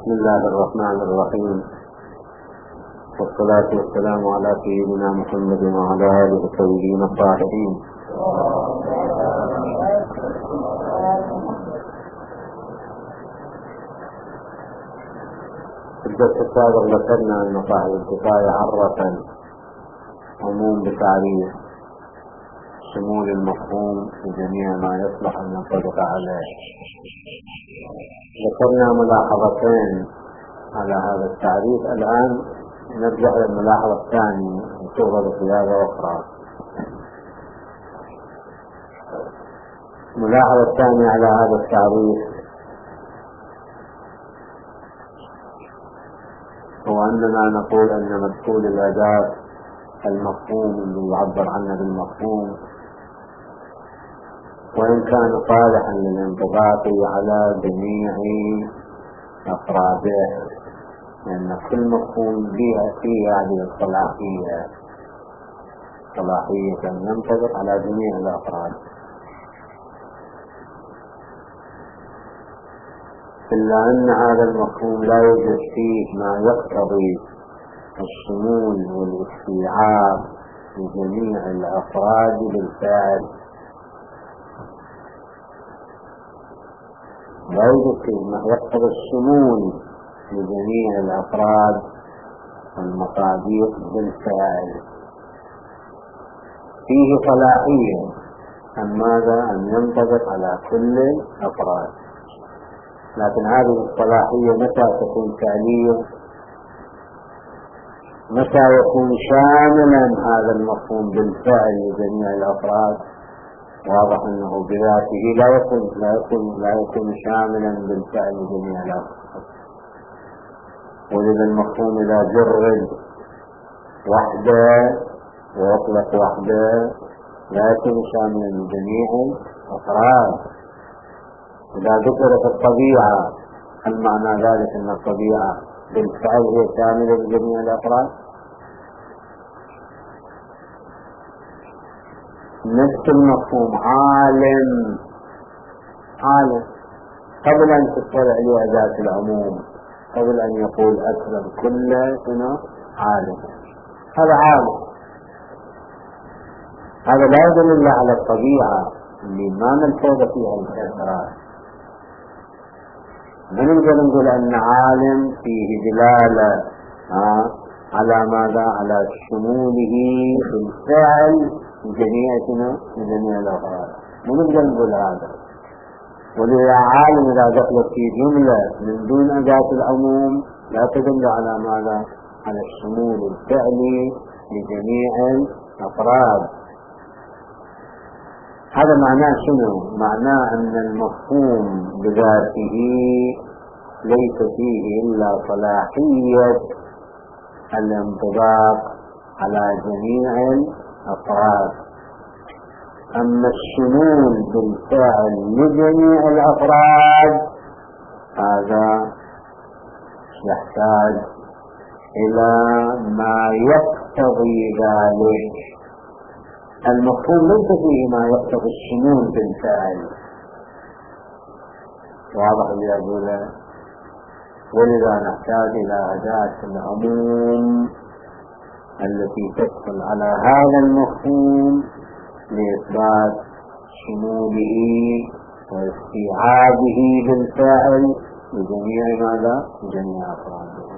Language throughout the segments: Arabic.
بسم الله الرحمن الرحيم، والصلاة والسلام على سيدنا محمد وعلى آله الطيبين الطاهرين. في الدرس السابق ذكرنا أن صاحب الكفاية عرف عموم بتعريف شمول المفهوم لجميع ما يصلح أن ينطبق عليه. ذكرنا ملاحظتين على هذا التعريف. الآن نرجع إلى الملاحظة الثانية وتوضع بقيادة أخرى. الملاحظة الثانية على هذا التعريف هو أننا نقول أن مدخول الأداة المفهوم اللي يعبر عنه بالمفهوم وإن كان صالحا للانضباط على جميع أفراده، لأن كل مفهوم فيه هذه صلاحية أن ينطبق على جميع الأفراد، إلا أن هذا المفهوم لا يوجد فيه ما يقتضي الشمول والاستيعاب لجميع الأفراد بالفعل. لا يوجد فيه ما يقتضي الشمول لجميع الأفراد والمصادر بالفعل. فيه صلاحية أن ماذا؟ أن ينطبق على كل الأفراد، لكن هذه الصلاحية متى تكون فعلية؟ متى يكون شاملا هذا المفهوم بالفعل لجميع الأفراد؟ واضح أنه بذاته لا يكون شاملا بالفعل لجميع الأفراد. ولذا المفهوم إذا جرد وحده ويطلق وحده لا يكون شاملا لجميع الأفراد. إذا ذكرت الطبيعة هل معنى ذلك أن الطبيعة بالفعل هي شاملة لجميع الأفراد؟ نفس المفهوم عالم قبل أن تطلع عليه أداة العموم، قبل أن يقول أكرم كله هنا عالم، هذا عالم، هذا لا يدل على الطبيعة اللي ما نلفظ فيها الكثرات. ما نقدر نقول أن عالم فيه دلالة على ماذا؟ على شموله بالفعل لجميع الأفراد. ما نقدر نقول هذا. ولذا عالم إذا دخلت في جملة من دون أداة العموم لا تدل على ماذا؟ على الشمول الفعلي لجميع الأفراد. هذا معناه شنو؟ معناه أن المفهوم بذاته ليس فيه إلا صلاحية الانطباق على جميع الأفراد، أما الشمول بالفعل لجميع الأفراد هذا يحتاج إلى ما يقتضي ذلك. المفهوم ليس فيه ما يقتضي الشمول بالفعل. واضح اللي أقوله؟ ولذا نحتاج إلى أداة العموم التي تدخل على هذا المفهوم لإثبات شموله واستيعابه بالفعل لجميع ماذا؟ لجميع أفراده.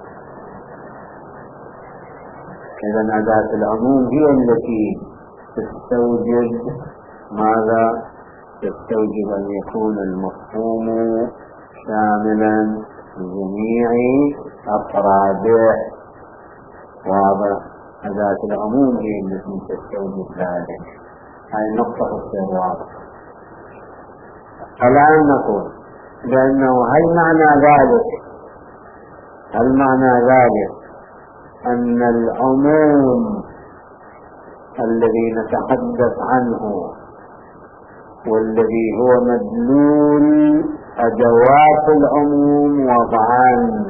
إذن أداة العموم هي التي تستوجب ماذا؟ تستوجب أن يكون المفهوم شاملا لجميع أفراده. واضح؟ أداة العموم هي التي تستوجب ذلك. هاي النقطة السابقة. الآن نقول بأنه هل معنى ذلك أن العموم الذي نتحدث عنه والذي هو مدلول أدوات العموم وضعان،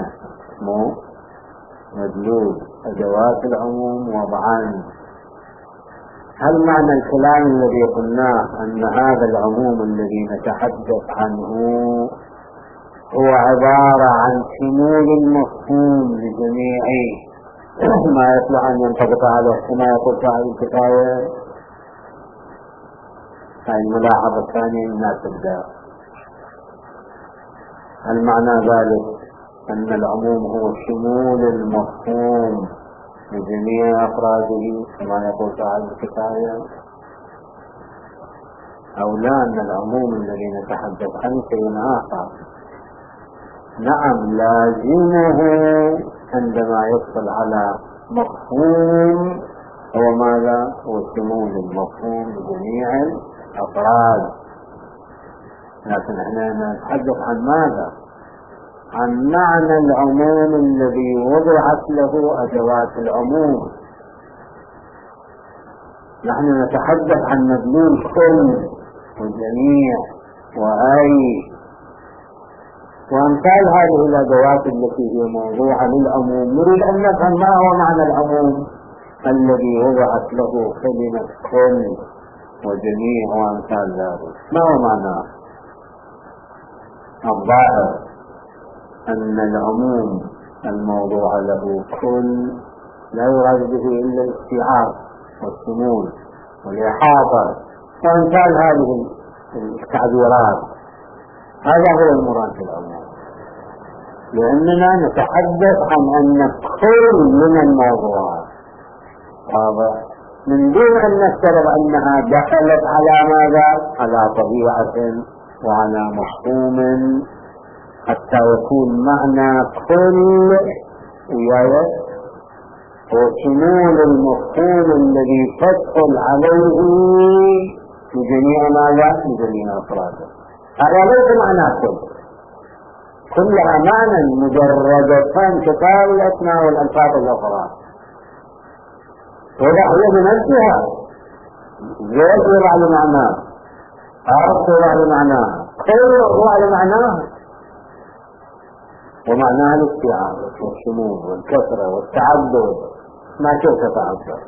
مدلول أدوات العموم وضعان، هل معنى الكلام الذي قلناه أن هذا العموم الذي نتحدث عنه هو عبارة عن شمول المفهوم لجميع ما يصلح أن ينطبق عليه كما يقول صاحب الكفاية. هذه الملاحظة الثانية الناس تبدأ. المعنى ذلك أن العموم هو شمول المفهوم لجميع أفراده كما يقول صاحب الكفاية، أو لا أن العموم الذي نتحدث عنه شيء آخر. نعم لازمه عندما يدخل على مفهوم هو ماذا؟ هو شمول المفهوم لجميع الأفراد، لكن احنا نتحدث عن ماذا؟ عن معنى العموم الذي وضعت له أدوات العموم. نحن نتحدث عن مدلول كل وجميع وأي وأمثال هذه الأدوات التي هي موضوعة للعموم. نريد أن نفهم ما هو معنى العموم الذي وضعت له كلمة كل وجميع وأمثال ذلك. ما هو معناه؟ الظاهر أن العموم الموضوع له كل لا يراد به إلا الاستيعاب والشمول والإحاطة وأمثال هذه التعبيرات. هذا هو المراد بالعموم، لأننا نتحدث عن أن كل من الموضوعات هذا من دون أن نفترض أنها دخلت على ماذا؟ على طبيعة وعلى مفهوم، حتى يكون معنى كل ويايا هو شمول المفهوم الذي تدخل عليه لجميع ماذا؟ لجميع أفراده. هذا ليس معنى كلها معنى مجردتان كتاب الأسماء والألفاظ الأخرى، ولا هي بنفسها زيت يضع لمعناه، عرف يضع لمعناه، كل يضع لمعناه، ومعناها الاستيعاب والشمول والكثرة والتعدد ما كيف تتعبر.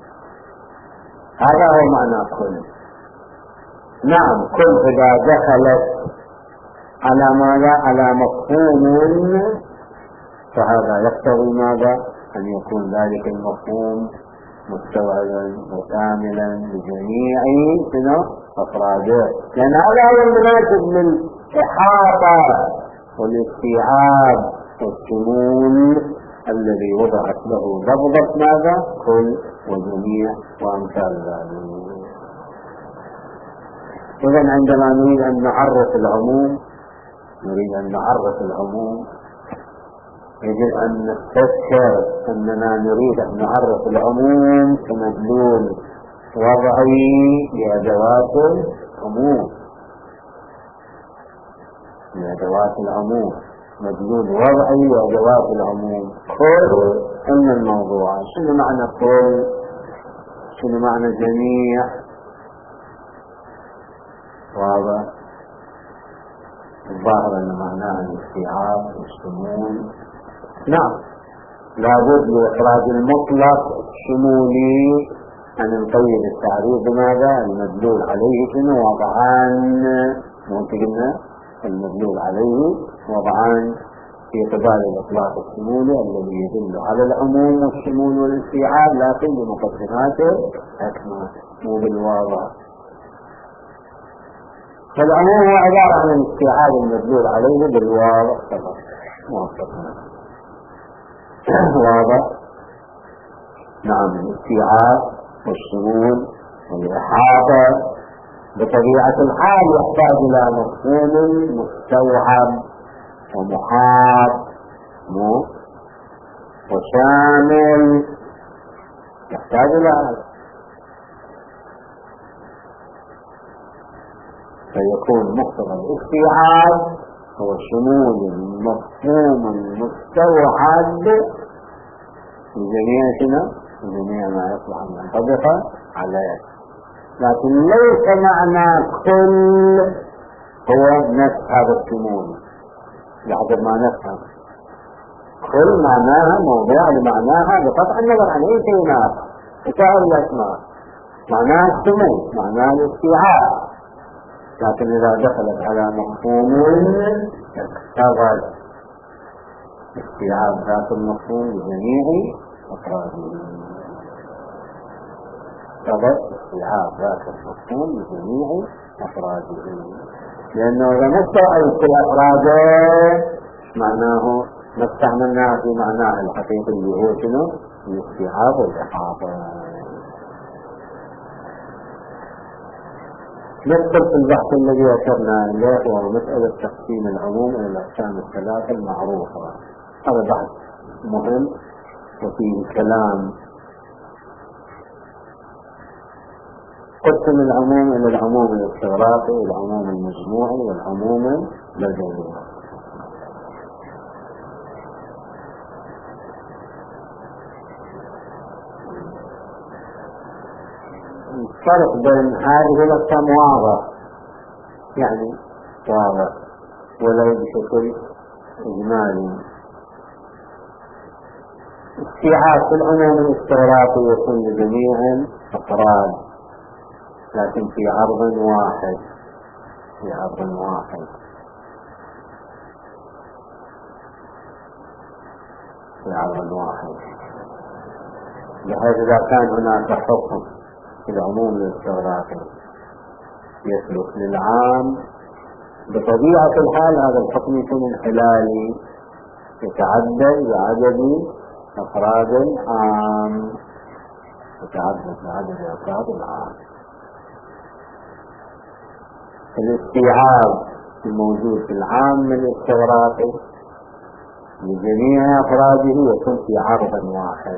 هذا هو معنى كل. نعم كل إذا دخلت على ماذا؟ على مفهوم فهذا يقتضي ماذا؟ أن يكون ذلك المفهوم مستوعبا وكاملا لجميع أفراده، لأن هذا هو المناسب للإحاطة والاستيعاب والشمول الذي وضعت له ضبط ماذا؟ كل وجميع وأمثال ذلك. إذن عندما نريد أن نعرف العموم يجب أن نستذكر أننا نريد أن نعرف العموم كمدلول وضعي لأدوات العموم، مدلول وضعي لأدوات العموم. كل أن الموضوع شنو معنى كل؟ شنو معنى جميع؟ واضح؟ الظاهر أن معناها الاستيعاب والشمول. نعم لابد لإخراج المطلق الشمولي أن نقيد التعريف بماذا؟ المدلول عليه شنو وضعان، قلنا المدلول عليه وضعان في قبال الإطلاق الشمولي الذي يدل على العموم والشمول والاستيعاب، لكن بمقدماته أكمل مو بالواضح. فالعموم هو عبارة عن الاستيعاب المدلول عليه بالواضح فقط. واضح؟ نعم الاستيعاب والشمول والإحاطة بطبيعة الحال يحتاج إلى مفهوم مستوعب ومحاط وشامل، يحتاج إلى هذا فيكون مقتضى الاستيعاب هو شمول المفهوم المستوعب لجميع ما يصلح أن ينطبق عليه. لكن ليس معنى كل هو نفس هذا الشمول، لحظة ما نفهم كل معناها موضوع لمعناها بقطع النظر عن أي شيء آخر. كتاب الأسماء معناها الشمول، معناها الاستيعاب، لكن إذا دخلت على مفهوم هذا استيعاب ذات المفهوم لجميع أفراده. هذا استيعاب ذات المفهوم لجميع أفراده، لأنه إذا ما استوعبت كل أفراده معناه ما استعملناه في معناه الحقيقي اللي هو شنو؟ الاستيعاب والإحاطة. ندخل في البحث الذي أشرنا إليه وهو مسألة تقسيم العموم إلى الأقسام الثلاثة المعروفة. هذا بحث مهم وفيه كلام. قسم العموم إلى العموم الاستغراقي والعموم المجموعي والعموم البدني. الفرق بين هذه الأقسام واضح، يعني واضح ولو بشكل إجمالي. استيعاب في العموم الاستغراقي يكون لجميع الأفراد لكن في عرض واحد، في عرض واحد، في عرض واحد، بحيث إذا كان هناك حكم في العموم الاستغراقي يسلك للعام بطبيعة الحال هذا الحكم يكون انحلالي يتعدد بعدد أفراد العام، يتعدد بعدد أفراد العام. الاستيعاب الموجود في العام الاستغراقي لجميع أفراده يكون في عرض واحد،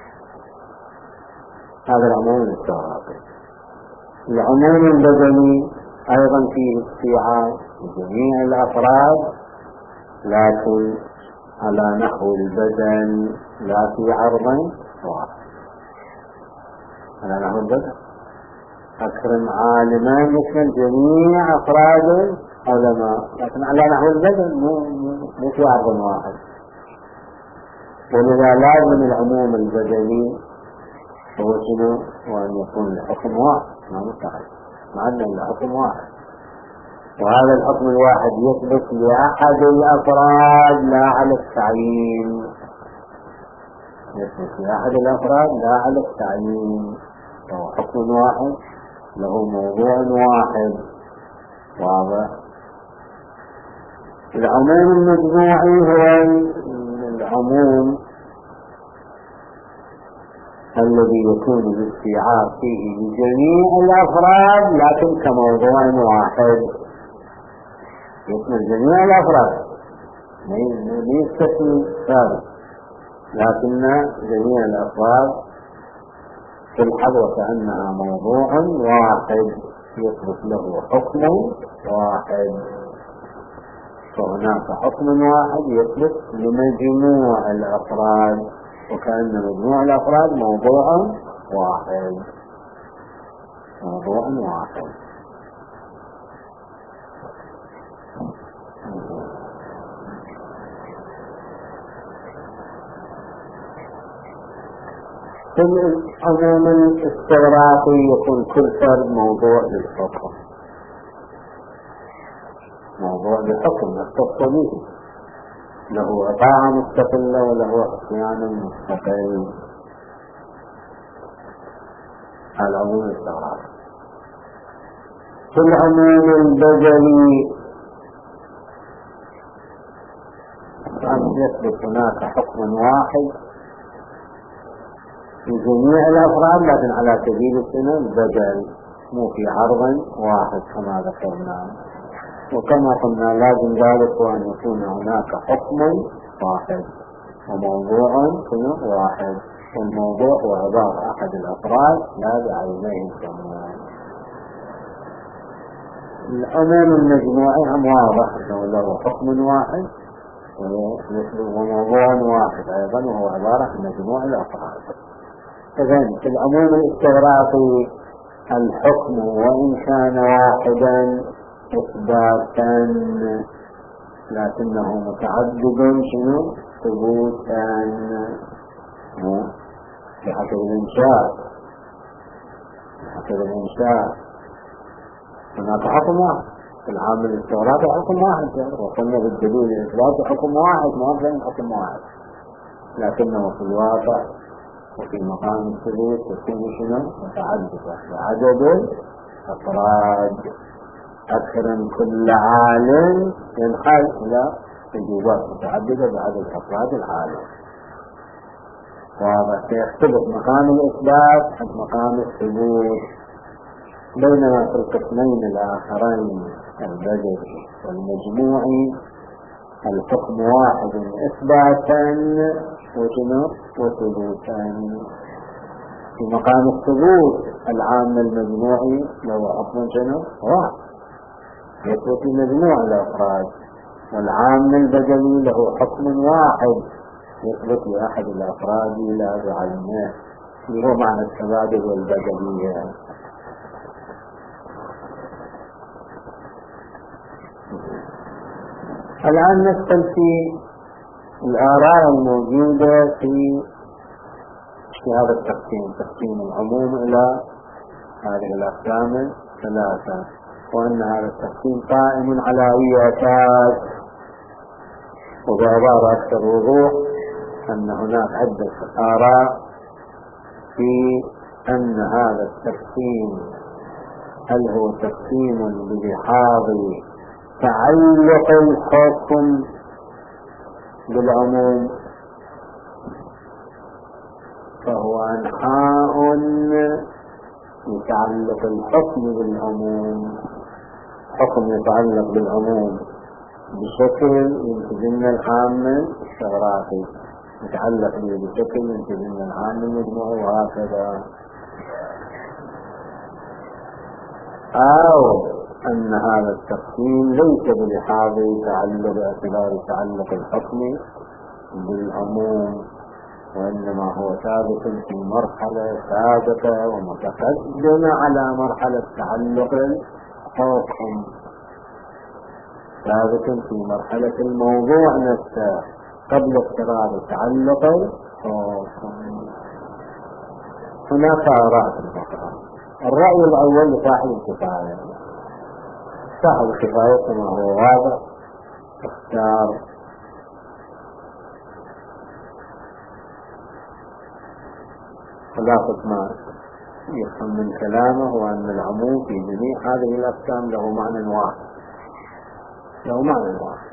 هذا العموم الاستغراقي. العموم البدني أيضا فيه استيعاب لجميع الأفراد لكن على نحو البدن لا في عرض واحد، على نحو البدن. أكرم عالما مثل جميع أفراد علماء لكن على نحو البدن مو في عرض واحد. ولذا لازم العموم البدني هو شنو؟ وأن يكون الحكم واحد، ما مستحيل مع أن الحكم واحد، وهذا الحكم الواحد يثبت لأحد الأفراد لا على التعيين، يثبت لأحد الأفراد لا على التعيين، هو حكم واحد له موضوع واحد. واضح؟ العموم المجموعي هو العموم الذي يكون الاستيعاب فيه لجميع الأفراد لكن كموضوع واحد، يشمل جميع الأفراد ما يستثني ثالث، لكن جميع الأفراد تلحظ وكأنها موضوع واحد يثبت له حكم واحد، فهناك حكم واحد يثبت لمجموع الأفراد وكأن مجموع الأفراد موضوع واحد، موضوع واحد. في العموم الاستغراقي يكون كل فرد موضوع للحكم، موضوع للحكم يختص به، له طاعة مستقلة وله عصيان مستقل. العموم الاستغراقي. في العموم البدني يثبت هناك حكم واحد في جميع الأفراد لكن على سبيل البدل مو في عرض واحد كما ذكرنا. وكما قلنا لازم ذلك وأن يكون هناك حكم واحد وموضوع واحد، والموضوع هو عبارة أحد الأفراد لا بعينيه الكمال. العموم المجموعي هم واضح أنه له حكم واحد وموضوع واحد أيضا وهو عبارة عن مجموع الأفراد. إذن في العموم الاستغراقي الحكم وإن كان واحدا إثباتا لكنه متعدد شنو؟ ثبوتا بحسب الإنشاء، بحسب الإنشاء هناك حكم واحد العام الاستغراقي حكم واحد، وقلنا بالدليل الإثباتي حكم واحد، ما بين حكم واحد، لكنه في الواقع وفي مقام الثبوت يكون شنو؟ متعددة بعدد الأفراد أكثر من كل عالم ينحل إلى وجوبات متعددة بعدد أفراد العالم. واضح؟ سيختلف مقام الإثبات عن مقام الثبوت، بينما في القسمين الآخرين البدري والمجموعي الحكم واحد إثباتا وثبوتا. في مقام الثبوت العام المجموعي له حكم واحد يثبت مجموع الأفراد، والعام البدلي له حكم واحد يثبت لأحد الأفراد لا بعينه، اللي هو معنى التبادل والبدلية. الآن ندخل في الآراء الموجودة في هذا التقسيم، تقسيم العموم إلى هذه الأقسام الثلاثة، وأن هذا التقسيم قائم على أي أساس. وبعبارة أكثر وضوح أن هناك عدة آراء في أن هذا التقسيم هل هو تقسيم بلحاظ تعلق الحكم بالعموم، فهو أنحاء يتعلق الحكم بالعموم، حكم يتعلق بالعموم بشكل ينتج من العام الاستغراقي، يتعلق به بشكل ينتج من العام المجموعي، وهكذا. أو أن هذا التقسيم ليس بلحاظ تعلق باعتبار تعلق الحكم بالعموم، وإنما هو ثابت في مرحلة سابقة ومتقدمة على مرحلة تعلق الحكم، ثابت في مرحلة الموضوع نفسه قبل اضطراب تعلق الحكم. هناك آراء في الفقرة. الرأي الأول لصاحب الكفاية، صاحب الكفاية كما هو واضح اختار خلاصة ما يفهم من كلامه، وأن العموم في جميع هذه الأقسام له معنى واحد، له معنى واحد.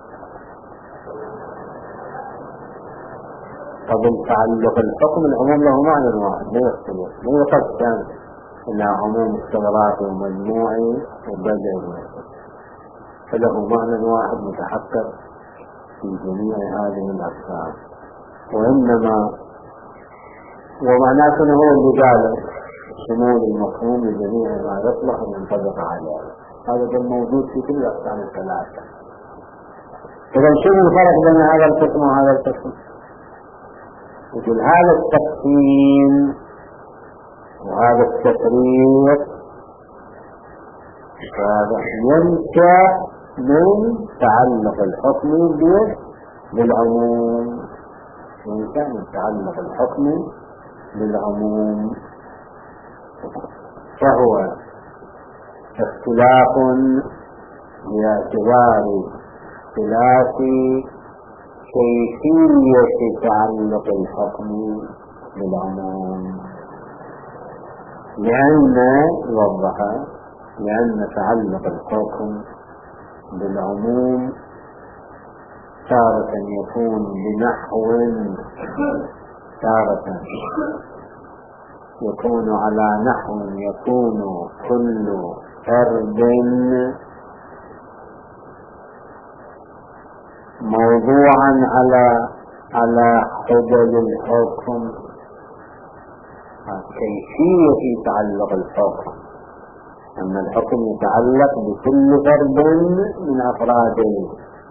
قبل تعلق الحكم العموم له معنى واحد، لا يختلف، لا يقسم إلى عموم استغراقي ومجموعي وبدلي، فله معنى واحد متحقق في جميع هذه الأقسام. ومعناه هو البدالة شمول المفهوم لجميع ما يصلح أن ينطبق عليه، هذا الموجود في كل الأقسام الثلاثة. إذا شنو الفرق بين هذا القسم وهذا القسم؟ يقول هذا التقسيم وهذا التفريق هذا ينشأ من تعلق الحكم بالعموم، ينشأ من تعلق الحكم بالعموم، فهو اختلاف باعتبار اختلاف كيفية تعلق الحكم بالعموم، لأن تعلق الحكم بالعموم تارة يكون بنحو، تارة يكون على نحو يكون كل فرد موضوعا على حدد الحكم، كيفية تعلق الحكم أن الحكم يتعلق بكل فرد من أفراده،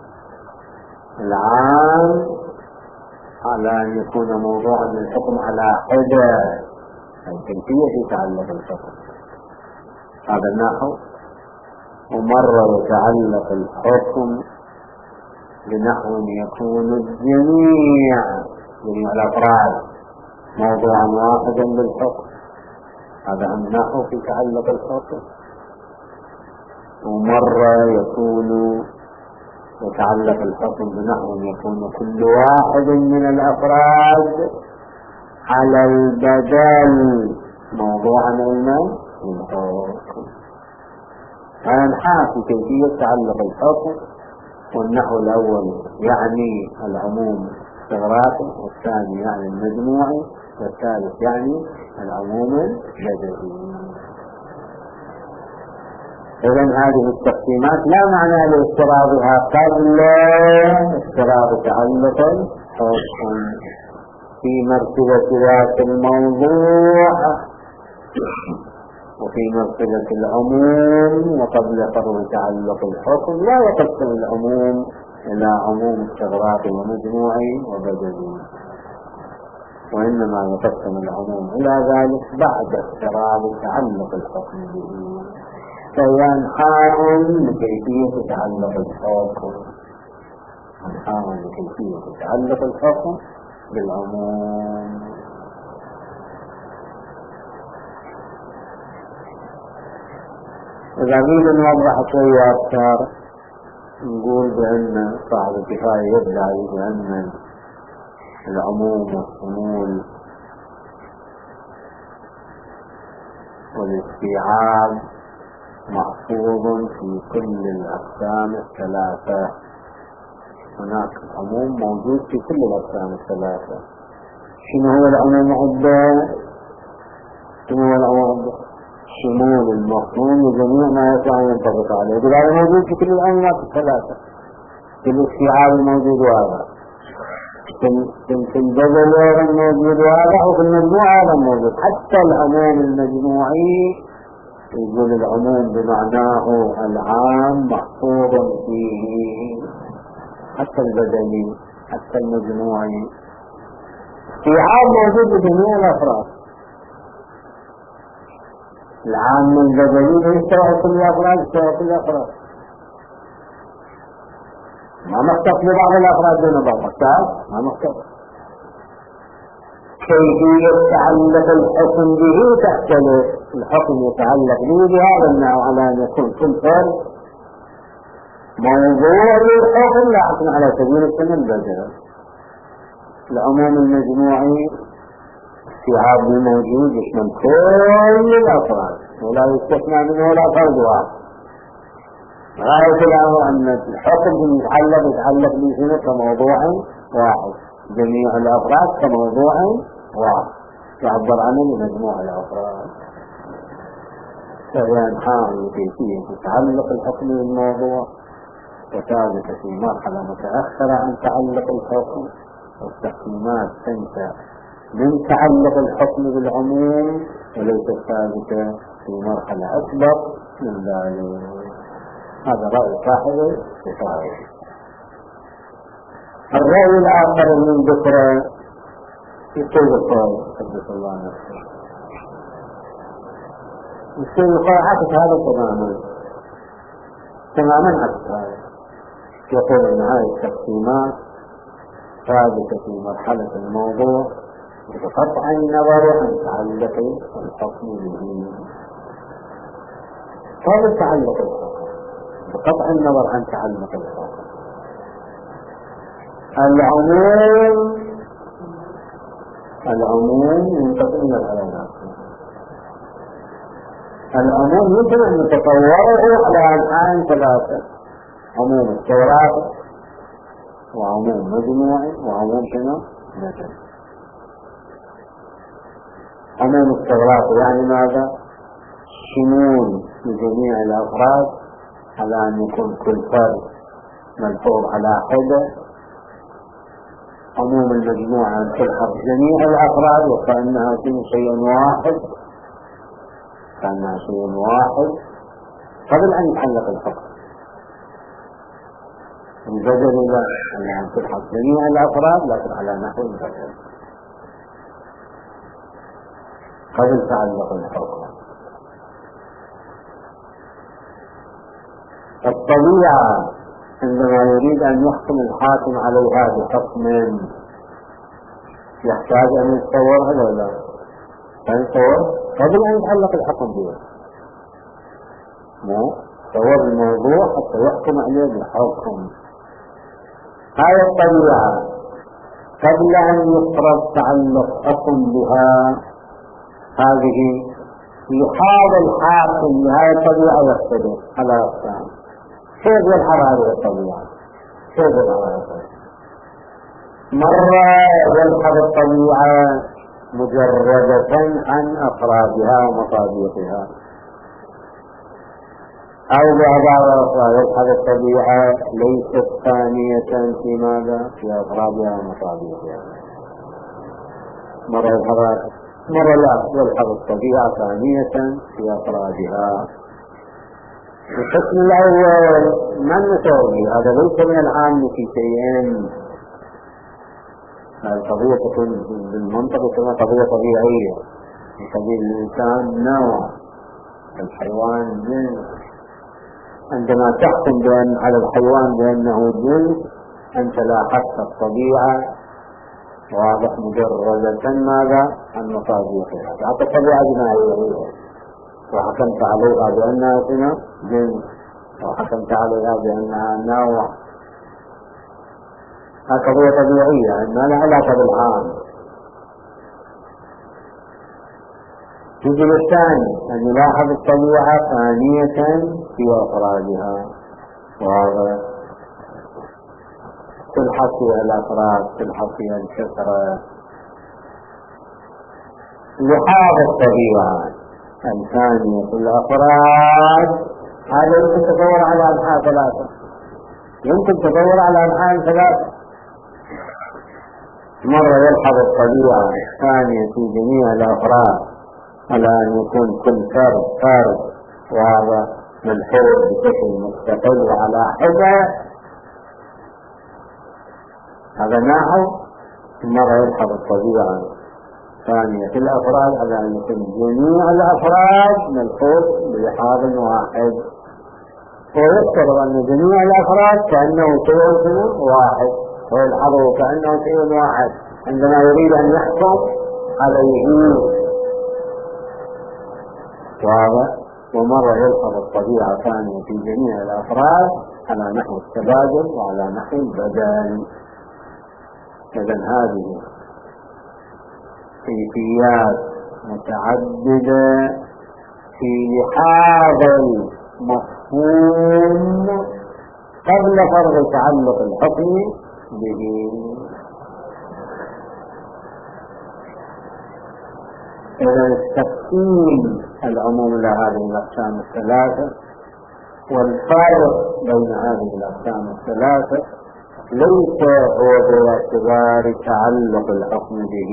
العام على أن يكون موضوعا للحكم على حدة، كيفية تعلق الحكم هذا النحو. ومرة يتعلق الحكم بنحو يكون جميع الأفراد موضوعا واحدا للحكم، هذا النحو في تعلق الحكم. ومرة يكون يتعلق الحكم بنحو يكون كل واحد من الأفراد على البدل موضوعا للحكم. فينحى في كيفية تعلق الحكم، والنحو الأول يعني العموم استغراقي، والثاني يعني المجموعي، والثالث يعني العموم البدلي. إذن هذه التقسيمات لا معنى لاضطرابها قبل اضطراب تعلق الحكم في مرتبة ذات الموضوع وفي مرتبة العموم، وقبل فرض تعلق الحكم لا يقسم العموم إلى عموم استغراقي ومجموعي وبدلي، وإنما يقسم العموم إلى ذلك بعد اضطراب تعلق الحكم به. فينحاول لكيفية تعلق الحكم، ينحاول لكيفية تعلق الحكم بالعموم. إذا نريد نوضح شوية أكثر، نقول بأن صاحب الكفاية يدعي بأن العموم والشمول والاستيعاب محفوظ في كل الأقسام الثلاثة. هناك عموم موجود في كل الأقسام الثلاثة. شنو هو العموم عندنا؟ شنو هو العموم؟ شمول المفهوم لجميع ما يسعى ينطبق عليه. هذا موجود في كل العمومات الثلاثة. في الاستيعاب الموجود هذا، في البدل الموجود هذا، وفي المجموعة هذا الموجود. حتى العموم المجموعي يقول العموم بمعناه العام محفوظ فيه، حتى البدني حتى المجموعي. استيعاب موجود بجميع الأفراد، العام البدني يستوعب كل الأفراد، يستوعب كل الأفراد، ما مختص ببعض الأفراد دون بعض، ما مختص. كيفية تعلق الحكم به تختلف. الحكم يتعلق به بهذا النوع على أن يكون كل فرد موضوع للحكم، لكن على سبيل البدل. العموم المجموعي استيعاب موجود يشمل كل الأفراد ولا يستثنى منه ولا فرد واحد. غاية الأمر أن الحكم يتعلق به كموضوع واحد، جميع الأفراد كموضوع واحد يعبر عنه لمجموع الأفراد. فينحاول كيفية تعلق الحكم بالموضوع، وثابت في مرحلة متأخرة عن تعلق الحكم، والتقسيمات تنشأ من تعلق الحكم بالعموم وليست ثابتة في مرحلة أكبر من ذلك. هذا رأي صاحب الكفاية. الرأي الآخر من ذكره يقول القول قدس الله نفسه، يقول القول عكس هذا تماما عكس هذا. يقول أن هذه التقسيمات ثابتة في مرحلة الموضوع بقطع النظر عن تعلق الحكم به. هذا تعلق الحكم بقطع النظر عن تعلق الحكم. العموم ينتقل من العلامات. العموم يمكن أن نتصوره على أنحاء ثلاثة: عموم استغراقي، وعموم مجموعي، وعموم شنو؟ مجموعي. عموم استغراقي يعني ماذا؟ شمول لجميع الأفراد على أن يكون كل فرد ملحوظ على حدة. عموم المجموعة أن تلحق جميع الأفراد وكأنها شيء واحد، كأنها شيء واحد قبل أن يتعلق الحكم. البدل لا، أن تلحق جميع الأفراد لكن على نحو البدل قبل تعلق الحكم. الطبيعة عندما يريد أن يحكم الحاكم عليها بحكم يحتاج أن يتصور هذا ولا لا؟ يتصور قبل أن يتعلق الحكم به. تصور الموضوع حتى يحكم عليه بالحكم. هاي الطبيعة قبل أن يفرض تعلق حكم بها، هذه في هذا الحاكم لهذه الطبيعة يختلف على أقسام. كيف يظهر هذه الطبيعة؟ كيف يظهر هذه الطبيعة؟ مرة يظهر الطبيعة مجردة عن أفرادها ومصادقها، أو بعبارة أخرى يظهر الطبيعة ليست ثانية في ماذا؟ في أفرادها ومصادقها. مرة لا يظهر الطبيعة ثانية في أفرادها. القسم الأول من نسوي هذا ليس من العام في شيئين. القضية تكون بالمنطق كما قضية طبيعية. قضية الإنسان نوع، الحيوان جنس. عندما تحكم بأن على الحيوان بأنه جنس أنت لاحظت الطبيعة واضح مجردة ماذا؟ عن مصادقها. حتى الطبيعة جنائية وحكمت عليها بأنها جنس وحكمت عليها بأنها نوع. قضية طبيعية ما لها علاقة بالعام. الجزء الثاني أن يلاحظ الطبيعة ثانية في أفرادها، وهذا تلحق فيها الأفراد، تلحق فيها الكثرة. لحاظ الطبيعة الثانية في الأفراد هذا يمكن تدور على أنحاء ثلاثة، يمكن تدور على أنحاء ثلاثة. مرة يلحظ الطبيعة الثانية في جميع الأفراد على أن يكون كل فرد وهذا ملحوظ بشكل مستقل وعلى حدة، هذا نحو. مرة يلحظ الطبيعة الثانية في الأفراد على أن يكون جميع الأفراد ملحوظ بلحاظ واحد، ويفترض أن جميع الأفراد كأنه شيء واحد، ويلحظه كأنه شيء واحد عندما يريد أن يحكم عليه. ومرة يلحظ الطبيعة ثانية في جميع الأفراد على نحو التبادل وعلى نحو البدل. إذن هذه كيفيات متعددة في لحاظ المفهوم قبل فرض تعلق الحكم به. إذن التقسيم العموم لهذه الأقسام الثلاثة والفارق بين هذه الأقسام الثلاثة ليس هو باعتبار تعلق الحكم به،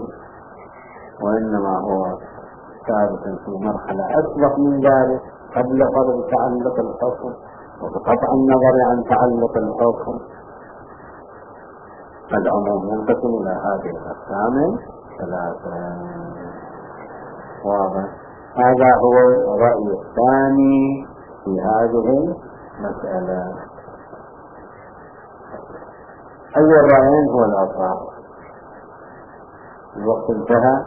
وإنما هو ثابت في مرحلة أسبق من ذلك قبل فرض تعلق الحكم وبقطع النظر عن تعلق الحكم. العموم ينقسم إلى هذه الأقسام الثلاثة. واضح؟ هذا هو الرأي الثاني في هذه المسألة. أول رأيين هو الأصح. الوقت انتهى،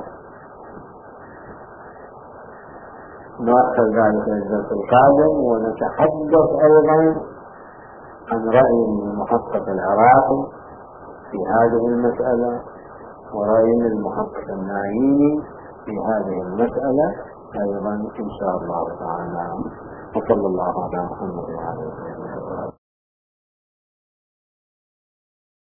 نؤخر ذلك الجلسة القادم ونتحدث أيضا عن رأي المحقق العراقي في هذه المسألة ورأي المحقق النايمي في هذه المسألة أيضا إن شاء الله تعالى. وصلى الله على محمد وعلى آله وصحبه.